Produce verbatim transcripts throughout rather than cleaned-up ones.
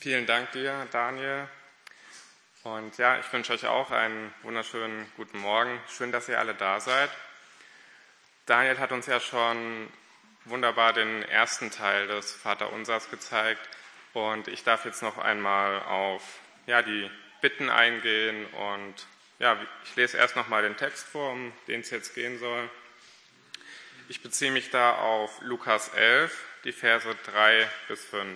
Vielen Dank dir, Daniel. Und ja, ich wünsche euch auch einen wunderschönen guten Morgen. Schön, dass ihr alle da seid. Daniel hat uns ja schon wunderbar den ersten Teil des Vaterunsers gezeigt. Und ich darf jetzt noch einmal auf ja, die Bitten eingehen. Und ja, ich lese erst noch mal den Text vor, um den es jetzt gehen soll. Ich beziehe mich da auf Lukas elf, die Verse drei bis fünf.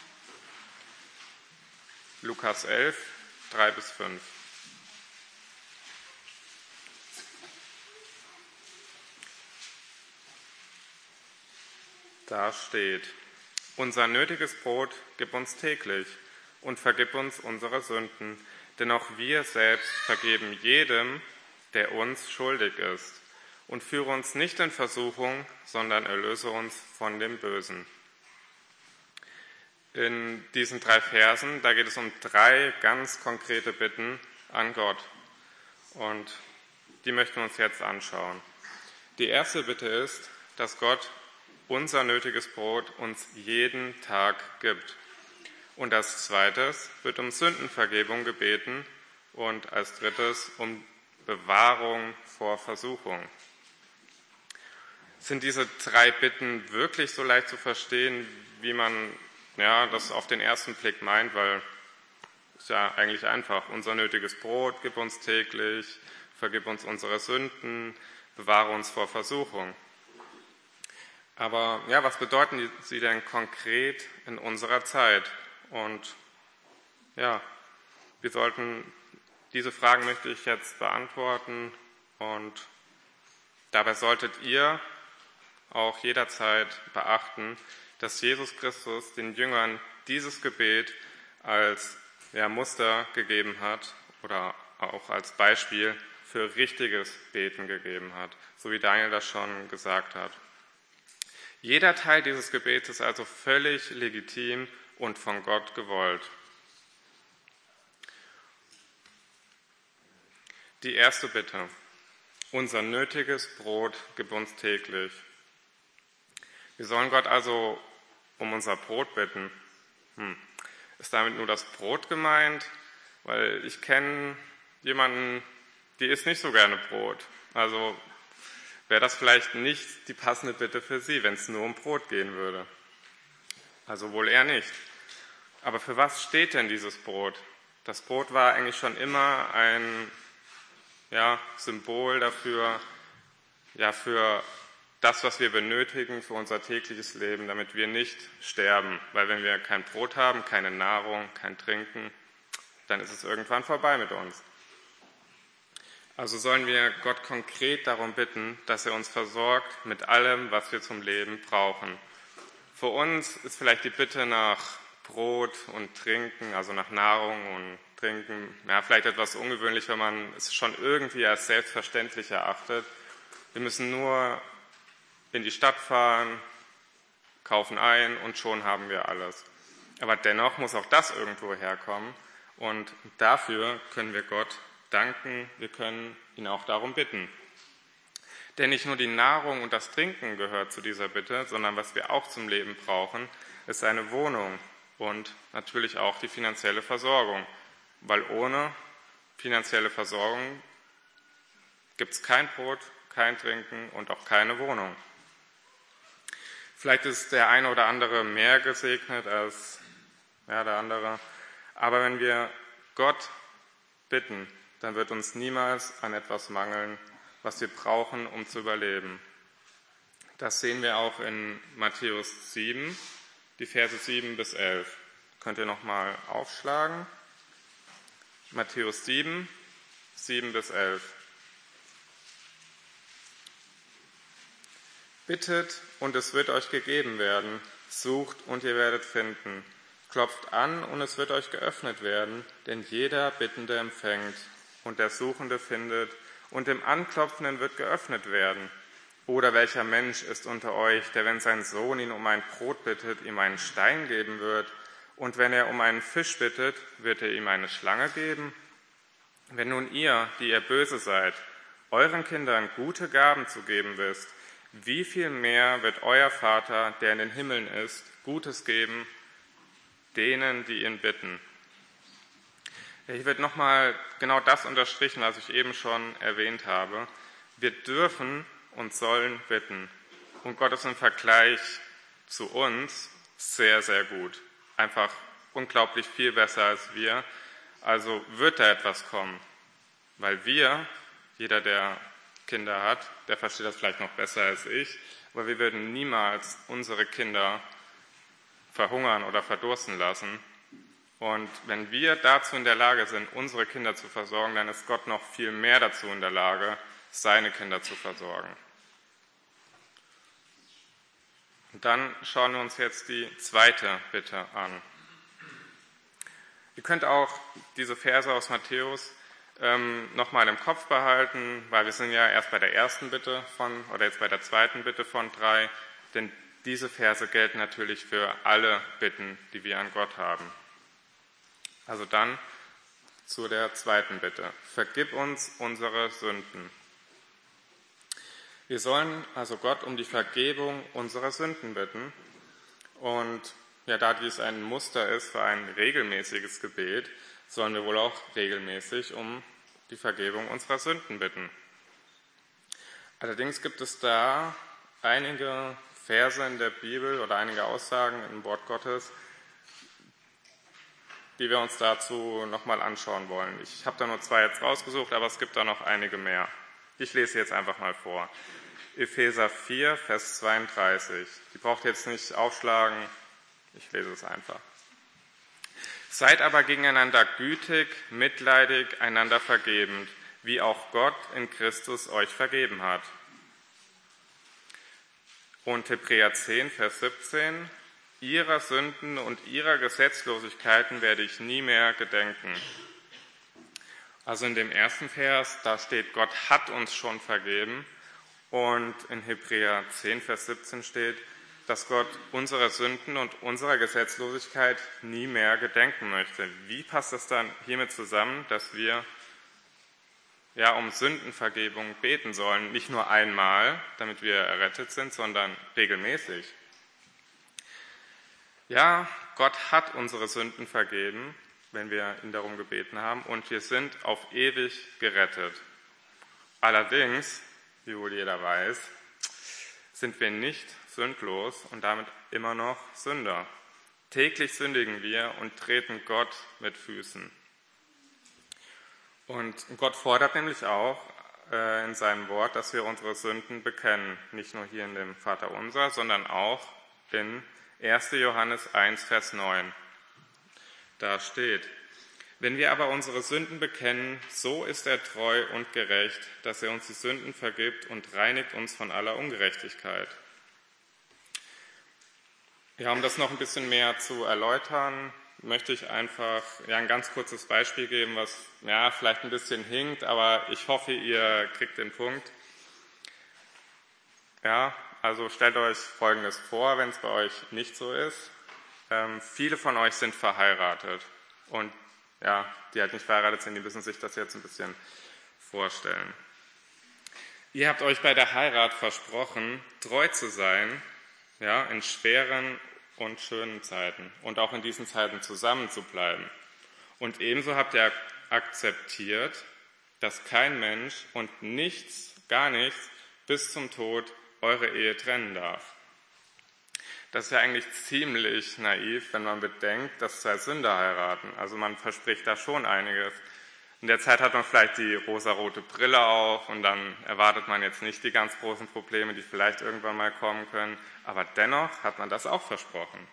Lukas elf, drei bis fünf. Da steht: Unser nötiges Brot gib uns täglich und vergib uns unsere Sünden, denn auch wir selbst vergeben jedem, der uns schuldig ist. Und führe uns nicht in Versuchung, sondern erlöse uns von dem Bösen. In diesen drei Versen, da geht es um drei ganz konkrete Bitten an Gott. Und die möchten wir uns jetzt anschauen. Die erste Bitte ist, dass Gott unser nötiges Brot uns jeden Tag gibt. Und als zweites wird um Sündenvergebung gebeten und als drittes um Bewahrung vor Versuchung. Sind diese drei Bitten wirklich so leicht zu verstehen, wie man ja, das auf den ersten Blick meint, weil es ja eigentlich einfach: Unser nötiges Brot gib uns täglich, vergib uns unsere Sünden, bewahre uns vor Versuchung. Aber ja, was bedeuten sie denn konkret in unserer Zeit? Und ja, wir sollten, diese Fragen möchte ich jetzt beantworten, und dabei solltet ihr auch jederzeit beachten, dass Jesus Christus den Jüngern dieses Gebet als ja, Muster gegeben hat oder auch als Beispiel für richtiges Beten gegeben hat, so wie Daniel das schon gesagt hat. Jeder Teil dieses Gebets ist also völlig legitim und von Gott gewollt. Die erste Bitte: Unser nötiges Brot gib uns täglich. Wir sollen Gott also um unser Brot bitten. Hm. Ist damit nur das Brot gemeint? Weil ich kenne jemanden, die isst nicht so gerne Brot. Also wäre das vielleicht nicht die passende Bitte für sie, wenn es nur um Brot gehen würde. Also wohl eher nicht. Aber für was steht denn dieses Brot? Das Brot war eigentlich schon immer ein ja, Symbol dafür, ja, für das, was wir benötigen für unser tägliches Leben, damit wir nicht sterben. Weil wenn wir kein Brot haben, keine Nahrung, kein Trinken, dann ist es irgendwann vorbei mit uns. Also sollen wir Gott konkret darum bitten, dass er uns versorgt mit allem, was wir zum Leben brauchen. Für uns ist vielleicht die Bitte nach Brot und Trinken, also nach Nahrung und Trinken, ja, vielleicht etwas ungewöhnlich, wenn man es schon irgendwie als selbstverständlich erachtet. Wir müssen nur in die Stadt fahren, kaufen ein und schon haben wir alles. Aber dennoch muss auch das irgendwo herkommen, und dafür können wir Gott danken, wir können ihn auch darum bitten. Denn nicht nur die Nahrung und das Trinken gehört zu dieser Bitte, sondern was wir auch zum Leben brauchen, ist eine Wohnung und natürlich auch die finanzielle Versorgung. Weil ohne finanzielle Versorgung gibt es kein Brot, kein Trinken und auch keine Wohnung. Vielleicht ist der eine oder andere mehr gesegnet als ja, der andere. Aber wenn wir Gott bitten, dann wird uns niemals an etwas mangeln, was wir brauchen, um zu überleben. Das sehen wir auch in Matthäus sieben, die Verse sieben bis elf. Könnt ihr nochmal aufschlagen? Matthäus sieben, sieben bis elf. Bittet und es wird euch gegeben werden, sucht und ihr werdet finden, klopft an und es wird euch geöffnet werden, denn jeder Bittende empfängt und der Suchende findet und dem Anklopfenden wird geöffnet werden. Oder welcher Mensch ist unter euch, der, wenn sein Sohn ihn um ein Brot bittet, ihm einen Stein geben wird, und wenn er um einen Fisch bittet, wird er ihm eine Schlange geben? Wenn nun ihr, die ihr böse seid, euren Kindern gute Gaben zu geben wisst, wie viel mehr wird euer Vater, der in den Himmeln ist, Gutes geben denen, die ihn bitten. Hier wird nochmal genau das unterstrichen, was ich eben schon erwähnt habe. Wir dürfen und sollen bitten. Und Gott ist im Vergleich zu uns sehr, sehr gut. Einfach unglaublich viel besser als wir. Also wird da etwas kommen. Weil wir, jeder, der Kinder hat, der versteht das vielleicht noch besser als ich, aber wir würden niemals unsere Kinder verhungern oder verdursten lassen. Und wenn wir dazu in der Lage sind, unsere Kinder zu versorgen, dann ist Gott noch viel mehr dazu in der Lage, seine Kinder zu versorgen. Und dann schauen wir uns jetzt die zweite Bitte an. Ihr könnt auch diese Verse aus Matthäus ähm, nochmal im Kopf behalten, weil wir sind ja erst bei der ersten Bitte von, oder jetzt bei der zweiten Bitte von drei, denn diese Verse gelten natürlich für alle Bitten, die wir an Gott haben. Also dann zu der zweiten Bitte. Vergib uns unsere Sünden. Wir sollen also Gott um die Vergebung unserer Sünden bitten. Und ja, da dies ein Muster ist für ein regelmäßiges Gebet, sollen wir wohl auch regelmäßig um die Vergebung unserer Sünden bitten. Allerdings gibt es da einige Verse in der Bibel oder einige Aussagen im Wort Gottes, die wir uns dazu nochmal anschauen wollen. Ich habe da nur zwei jetzt rausgesucht, aber es gibt da noch einige mehr. Ich lese jetzt einfach mal vor. Epheser vier, Vers zweiunddreißig. Die braucht ihr jetzt nicht aufschlagen, ich lese es einfach. Seid aber gegeneinander gütig, mitleidig, einander vergebend, wie auch Gott in Christus euch vergeben hat. Und Hebräer zehn, Vers siebzehn. Ihrer Sünden und ihrer Gesetzlosigkeiten werde ich nie mehr gedenken. Also in dem ersten Vers, da steht, Gott hat uns schon vergeben. Und in Hebräer zehn, Vers siebzehn steht, dass Gott unsere Sünden und unserer Gesetzlosigkeit nie mehr gedenken möchte. Wie passt das dann hiermit zusammen, dass wir ja um Sündenvergebung beten sollen? Nicht nur einmal, damit wir errettet sind, sondern regelmäßig. Ja, Gott hat unsere Sünden vergeben, wenn wir ihn darum gebeten haben, und wir sind auf ewig gerettet. Allerdings, wie wohl jeder weiß, sind wir nicht sündlos und damit immer noch Sünder. Täglich sündigen wir und treten Gott mit Füßen. Und Gott fordert nämlich auch äh, in seinem Wort, dass wir unsere Sünden bekennen. Nicht nur hier in dem Vaterunser, sondern auch in erster Johannes eins, Vers neun. Da steht: Wenn wir aber unsere Sünden bekennen, so ist er treu und gerecht, dass er uns die Sünden vergibt und reinigt uns von aller Ungerechtigkeit. Ja, um das noch ein bisschen mehr zu erläutern, möchte ich einfach ja, ein ganz kurzes Beispiel geben, was ja, vielleicht ein bisschen hinkt, aber ich hoffe, ihr kriegt den Punkt. Ja, also stellt euch Folgendes vor, wenn es bei euch nicht so ist. Ähm, viele von euch sind verheiratet und ja, die halt nicht verheiratet sind, die müssen sich das jetzt ein bisschen vorstellen. Ihr habt euch bei der Heirat versprochen, treu zu sein, ja, in schweren und schönen Zeiten und auch in diesen Zeiten zusammen zu bleiben. Und ebenso habt ihr akzeptiert, dass kein Mensch und nichts, gar nichts bis zum Tod eure Ehe trennen darf. Das ist ja eigentlich ziemlich naiv, wenn man bedenkt, dass zwei Sünder heiraten. Also man verspricht da schon einiges. In der Zeit hat man vielleicht die rosarote Brille auf und dann erwartet man jetzt nicht die ganz großen Probleme, die vielleicht irgendwann mal kommen können. Aber dennoch hat man das auch versprochen.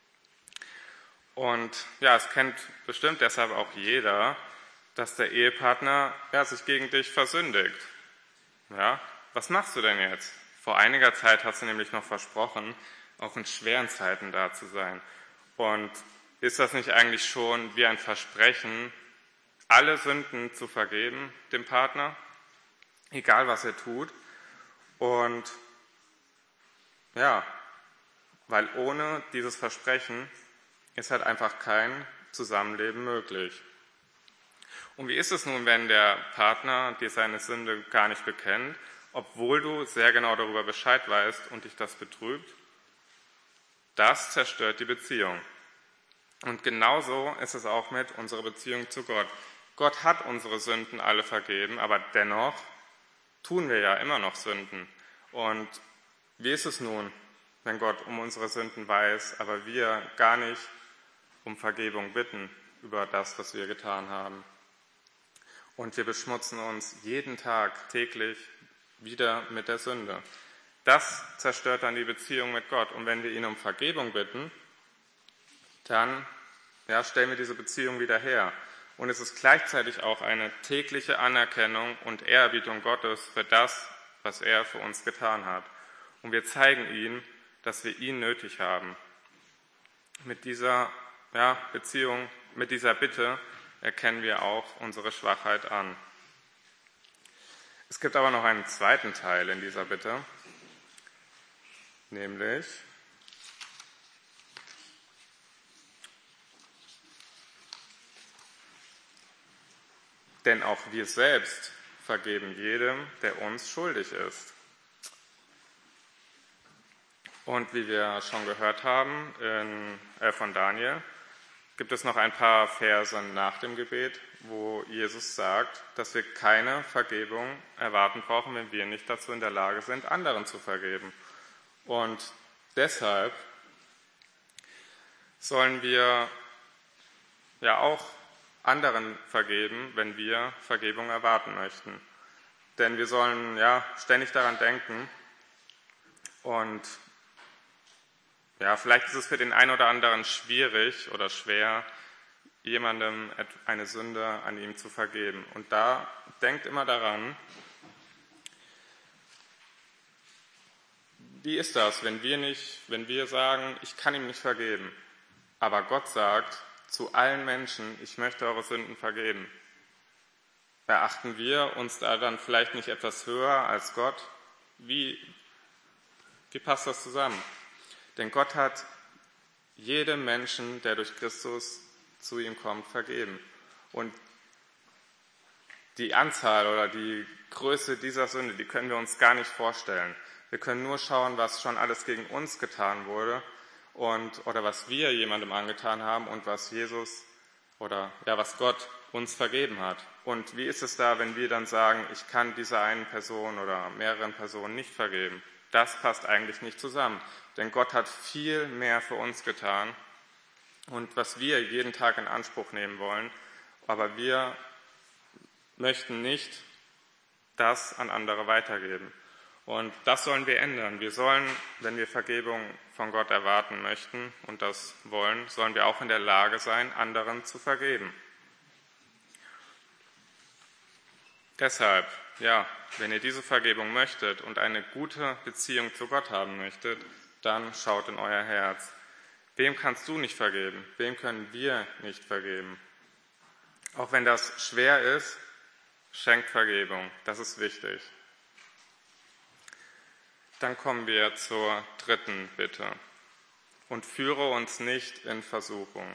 Und ja, es kennt bestimmt deshalb auch jeder, dass der Ehepartner ja, sich gegen dich versündigt. Ja, was machst du denn jetzt? Vor einiger Zeit hast du nämlich noch versprochen, auch in schweren Zeiten da zu sein. Und ist das nicht eigentlich schon wie ein Versprechen, alle Sünden zu vergeben dem Partner, egal was er tut? Und ja, weil ohne dieses Versprechen ist halt einfach kein Zusammenleben möglich. Und wie ist es nun, wenn der Partner dir seine Sünde gar nicht bekennt, obwohl du sehr genau darüber Bescheid weißt und dich das betrübt? Das zerstört die Beziehung. Und genauso ist es auch mit unserer Beziehung zu Gott. Gott hat unsere Sünden alle vergeben, aber dennoch tun wir ja immer noch Sünden. Und wie ist es nun, wenn Gott um unsere Sünden weiß, aber wir gar nicht um Vergebung bitten über das, was wir getan haben? Und wir beschmutzen uns jeden Tag, täglich wieder mit der Sünde. Das zerstört dann die Beziehung mit Gott. Und wenn wir ihn um Vergebung bitten, dann ja, stellen wir diese Beziehung wieder her. Und es ist gleichzeitig auch eine tägliche Anerkennung und Ehrerbietung Gottes für das, was er für uns getan hat. Und wir zeigen ihm, dass wir ihn nötig haben. Mit dieser ja, Beziehung, mit dieser Bitte erkennen wir auch unsere Schwachheit an. Es gibt aber noch einen zweiten Teil in dieser Bitte, nämlich denn auch wir selbst vergeben jedem, der uns schuldig ist. Und wie wir schon gehört haben in, äh, von Daniel, gibt es noch ein paar Verse nach dem Gebet, wo Jesus sagt, dass wir keine Vergebung erwarten brauchen, wenn wir nicht dazu in der Lage sind, anderen zu vergeben. Und deshalb sollen wir ja auch anderen vergeben, wenn wir Vergebung erwarten möchten. Denn wir sollen ja ständig daran denken und ja, vielleicht ist es für den einen oder anderen schwierig oder schwer, jemandem eine Sünde an ihm zu vergeben. Und da denkt immer daran, wie ist das, wenn wir nicht, wenn wir sagen, ich kann ihm nicht vergeben, aber Gott sagt zu allen Menschen, ich möchte eure Sünden vergeben. Erachten wir uns da dann vielleicht nicht etwas höher als Gott? Wie, wie passt das zusammen? Denn Gott hat jedem Menschen, der durch Christus zu ihm kommt, vergeben. Und die Anzahl oder die Größe dieser Sünde, die können wir uns gar nicht vorstellen. Wir können nur schauen, was schon alles gegen uns getan wurde und, oder was wir jemandem angetan haben und was Jesus oder ja, was Gott uns vergeben hat. Und wie ist es da, wenn wir dann sagen, ich kann dieser einen Person oder mehreren Personen nicht vergeben? Das passt eigentlich nicht zusammen, denn Gott hat viel mehr für uns getan und was wir jeden Tag in Anspruch nehmen wollen, aber wir möchten nicht das an andere weitergeben. Und das sollen wir ändern. Wir sollen, wenn wir Vergebung von Gott erwarten möchten und das wollen, sollen wir auch in der Lage sein, anderen zu vergeben. Deshalb, ja, wenn ihr diese Vergebung möchtet und eine gute Beziehung zu Gott haben möchtet, dann schaut in euer Herz. Wem kannst du nicht vergeben? Wem können wir nicht vergeben? Auch wenn das schwer ist, schenkt Vergebung. Das ist wichtig. Dann kommen wir zur dritten Bitte. Und führe uns nicht in Versuchung.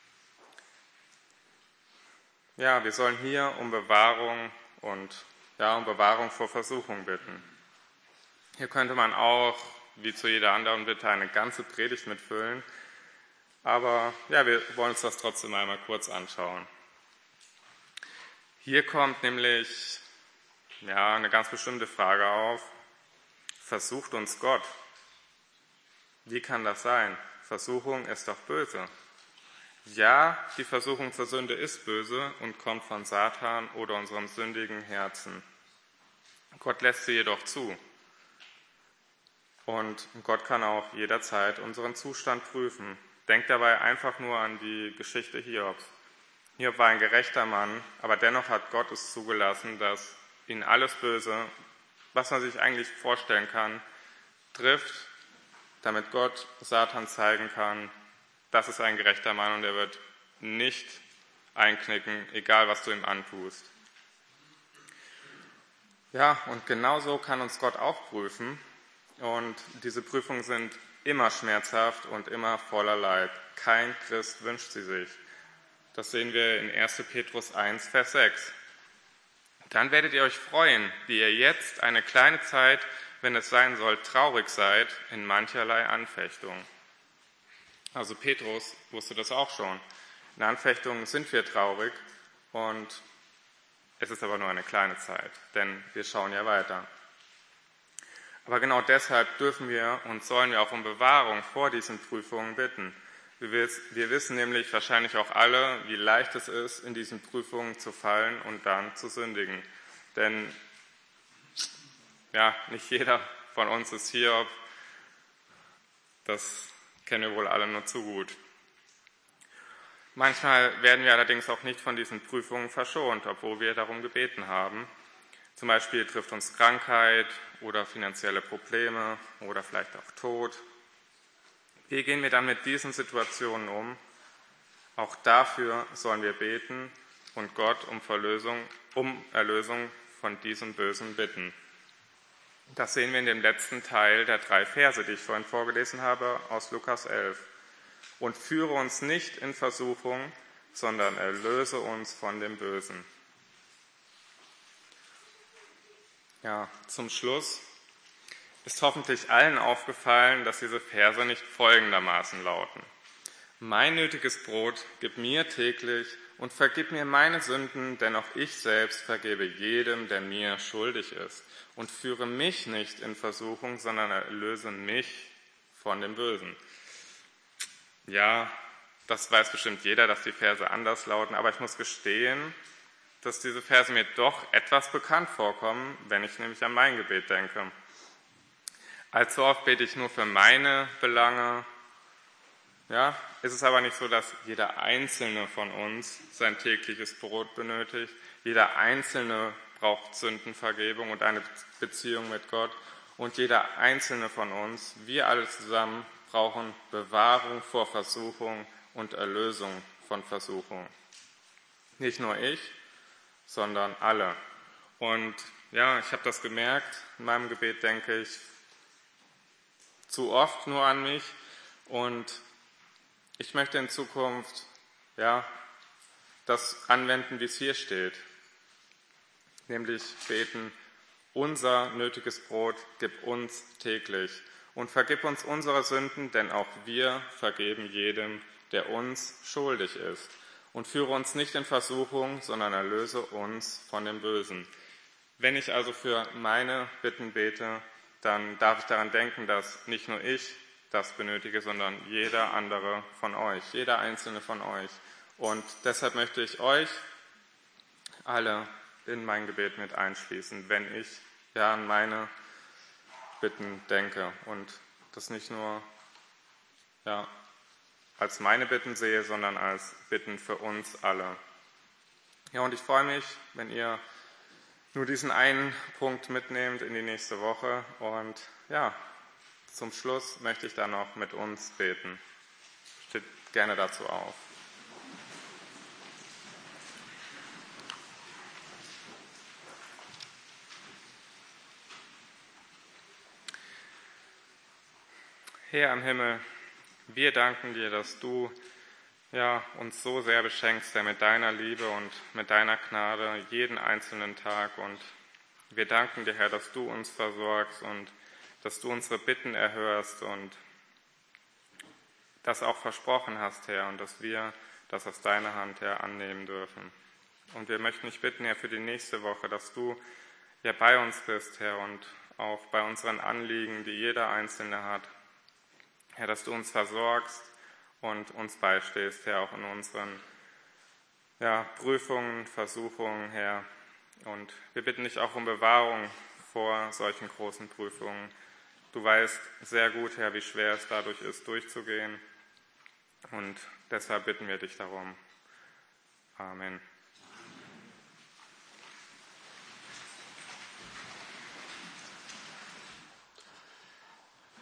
Ja, wir sollen hier um Bewahrung und ja, um Bewahrung vor Versuchung bitten. Hier könnte man auch, wie zu jeder anderen Bitte, eine ganze Predigt mitfüllen. Aber ja, wir wollen uns das trotzdem einmal kurz anschauen. Hier kommt nämlich ja, eine ganz bestimmte Frage auf. Versucht uns Gott? Wie kann das sein? Versuchung ist doch böse. Ja, die Versuchung zur Sünde ist böse und kommt von Satan oder unserem sündigen Herzen. Gott lässt sie jedoch zu. Und Gott kann auch jederzeit unseren Zustand prüfen. Denkt dabei einfach nur an die Geschichte Hiobs. Hiob war ein gerechter Mann, aber dennoch hat Gott es zugelassen, dass ihn alles Böse, was man sich eigentlich vorstellen kann, trifft, damit Gott Satan zeigen kann, das ist ein gerechter Mann und er wird nicht einknicken, egal was du ihm antust. Ja, und genauso kann uns Gott auch prüfen. Und diese Prüfungen sind immer schmerzhaft und immer voller Leid. Kein Christ wünscht sie sich. Das sehen wir in erster Petrus eins, Vers sechs. Dann werdet ihr euch freuen, die ihr jetzt eine kleine Zeit, wenn es sein soll, traurig seid in mancherlei Anfechtung. Also Petrus wusste das auch schon. In Anfechtungen sind wir traurig und es ist aber nur eine kleine Zeit, denn wir schauen ja weiter. Aber genau deshalb dürfen wir und sollen wir auch um Bewahrung vor diesen Prüfungen bitten. Wir wissen nämlich wahrscheinlich auch alle, wie leicht es ist, in diesen Prüfungen zu fallen und dann zu sündigen. Denn ja, nicht jeder von uns ist Hiob. Das kennen wir wohl alle nur zu gut. Manchmal werden wir allerdings auch nicht von diesen Prüfungen verschont, obwohl wir darum gebeten haben. Zum Beispiel trifft uns Krankheit oder finanzielle Probleme oder vielleicht auch Tod. Wie gehen wir dann mit diesen Situationen um? Auch dafür sollen wir beten und Gott um Verlösung, um Erlösung von diesem Bösen bitten. Das sehen wir in dem letzten Teil der drei Verse, die ich vorhin vorgelesen habe, aus Lukas elf. Und führe uns nicht in Versuchung, sondern erlöse uns von dem Bösen. Ja, zum Schluss ist hoffentlich allen aufgefallen, dass diese Verse nicht folgendermaßen lauten. Mein nötiges Brot gib mir täglich und vergib mir meine Sünden, denn auch ich selbst vergebe jedem, der mir schuldig ist. Und führe mich nicht in Versuchung, sondern erlöse mich von dem Bösen. Ja, das weiß bestimmt jeder, dass die Verse anders lauten, aber ich muss gestehen, dass diese Verse mir doch etwas bekannt vorkommen, wenn ich nämlich an mein Gebet denke. Allzu oft bete ich nur für meine Belange. Ja, ist es aber nicht so, dass jeder Einzelne von uns sein tägliches Brot benötigt. Jeder Einzelne braucht Sündenvergebung und eine Beziehung mit Gott. Und jeder Einzelne von uns, wir alle zusammen, brauchen Bewahrung vor Versuchung und Erlösung von Versuchung. Nicht nur ich, sondern alle. Und ja, ich habe das gemerkt. In meinem Gebet denke ich zu oft nur an mich und ich möchte in Zukunft ja, das anwenden, wie es hier steht, nämlich beten, unser nötiges Brot gib uns täglich und vergib uns unsere Sünden, denn auch wir vergeben jedem, der uns schuldig ist. Und führe uns nicht in Versuchung, sondern erlöse uns von dem Bösen. Wenn ich also für meine Bitten bete, dann darf ich daran denken, dass nicht nur ich das benötige, sondern jeder andere von euch, jeder einzelne von euch. Und deshalb möchte ich euch alle in mein Gebet mit einschließen, wenn ich ja an meine Bitten denke und das nicht nur ja, als meine Bitten sehe, sondern als Bitten für uns alle. Ja, und ich freue mich, wenn ihr nur diesen einen Punkt mitnehmt in die nächste Woche. Und ja, zum Schluss möchte ich dann noch mit uns beten. Steht gerne dazu auf. Herr im Himmel, wir danken dir, dass du ja, uns so sehr beschenkst, Herr, mit deiner Liebe und mit deiner Gnade jeden einzelnen Tag. Und wir danken dir, Herr, dass du uns versorgst und dass du unsere Bitten erhörst und das auch versprochen hast, Herr, und dass wir das aus deiner Hand, Herr, annehmen dürfen. Und wir möchten dich bitten, Herr, für die nächste Woche, dass du ja bei uns bist, Herr, und auch bei unseren Anliegen, die jeder Einzelne hat. Herr, dass du uns versorgst und uns beistehst, Herr, auch in unseren ja, Prüfungen, Versuchungen, Herr. Und wir bitten dich auch um Bewahrung vor solchen großen Prüfungen. Du weißt sehr gut, Herr, wie schwer es dadurch ist, durchzugehen. Und deshalb bitten wir dich darum. Amen.